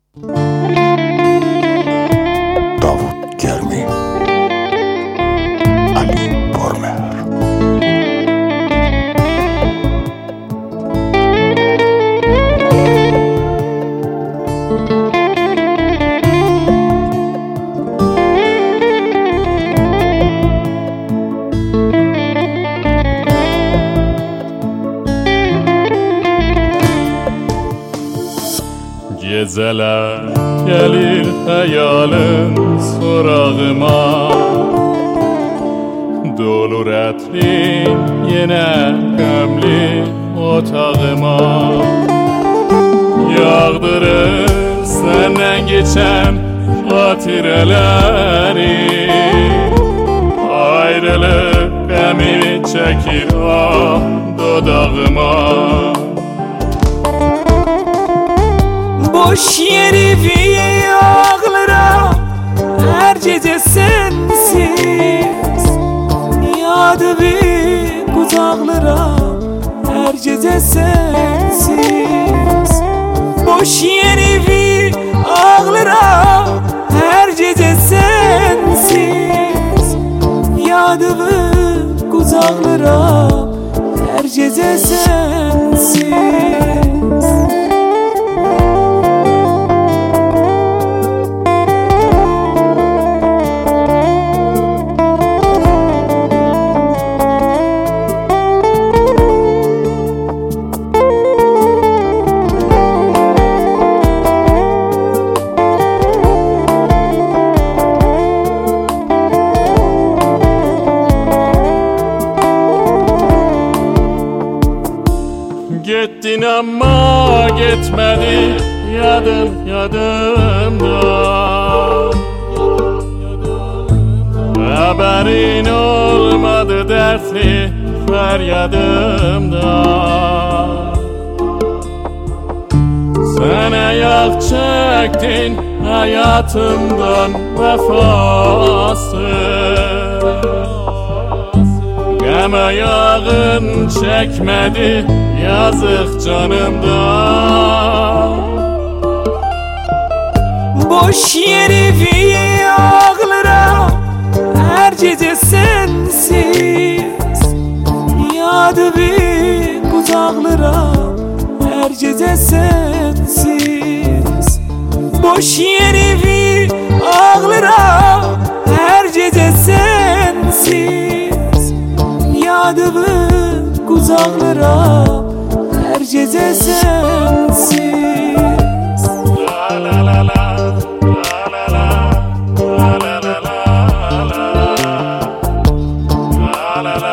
Davut Germi, Ali Bormer. Geceler gelir hayalın sorağıma, dolur etrin yine gömlü otağıma. Yağdırır senden geçen hatireleri, ayrılık gamini çekir ah dudağıma. Boş yeri bir ağlara her gece sensiz, yadı bir uzaklara her gece sensiz. Boş yeri bir ağlara her gece sensiz, yadı bir uzaklara her gece sensiz. Gittin ama gitmedi yadımda. Haberin olmadı dertli feryadımda. Sen ayak çektin hayatımdan vefasız. Gam ayağın çekmedi yazık canımdan. Boş yeri bir ağlara her gece sensiz, yadı bir uzaklara her gece sensiz. Boş yeri bir ağlara her gece sensiz, yadı bir uzaklara her gece sensiz. La la la la. La la la